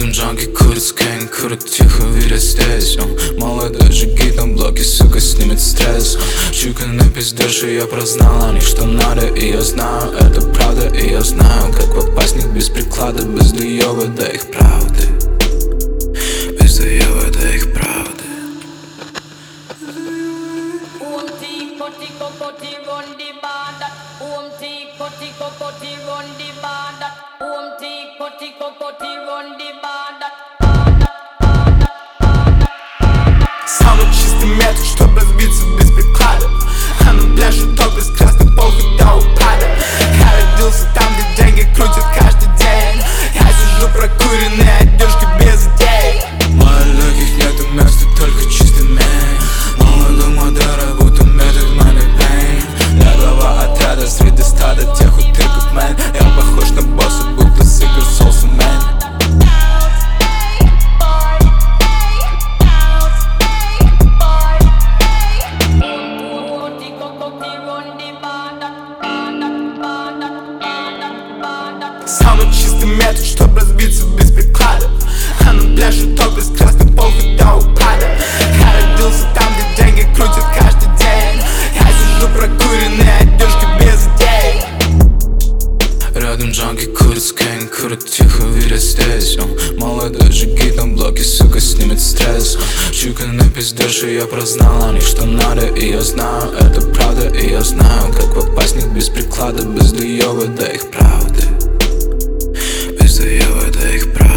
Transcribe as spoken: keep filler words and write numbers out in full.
Рядом джанги курит скейн, курит тихо, видят здесь. Он молодой жигит на блоке, сука, снимет стресс. Чуйка на пиздеше, я прознал о них, что надо. И я знаю, это правда, и я знаю, как попасть в них без приклада, без доёба до их правды. Без доёба до их правды. Самый чистый метод, чтоб разбиться без приклада. А на пляже топ из красных похуй до упада. Я родился там, где деньги крутят каждый день. Я сижу прокуренной одежкой без идей. В легких нету места, только чистый мейн. Молодой модера, будто метод money pain. Я глава отряда, среди стада тех утырков, мэн. Я похож на босса, будто с игр соуса, мэн. Самый чистый метод, чтоб разбиться без приклада. А на пляже топ из красных похуй до упада. Я родился там, где деньги крутят каждый день. Я сижу прокуренной одежкой без идей. Рядом джанги курит скейн, курит тихо, видят здесь. Он молодой жигит на блоке, сука, снимет стресс. Чуйка на пиздеше, я прознал о них, что надо. И я знаю, это правда, и я знаю, как попасть в них без приклада, без доёба до их правды. Без доёба до их правды.